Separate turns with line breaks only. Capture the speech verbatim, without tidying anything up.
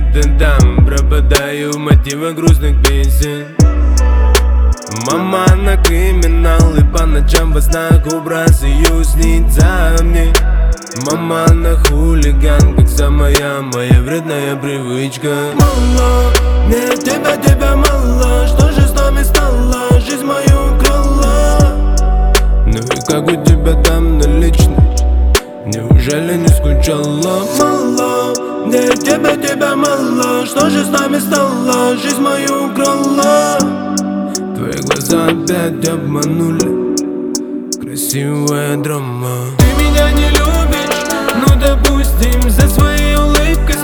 где-то там пропадаю в мотивах грустных песен. Мама на криминал и по ночам во снах образ ее снится мне. Мама на хулиган, как самая моя вредная привычка.
Мало, мне тебя, тебя мало. Что же с нами стало? Жизнь мою украла.
Ну и как у тебя там на личном? Неужели не скучала?
Мало, мне тебя, тебя мало. Что же с нами стало? Жизнь мою украла.
Твои глаза опять обманули. Красивая драма.
Ты меня не любишь, ну допустим. За своей улыбкой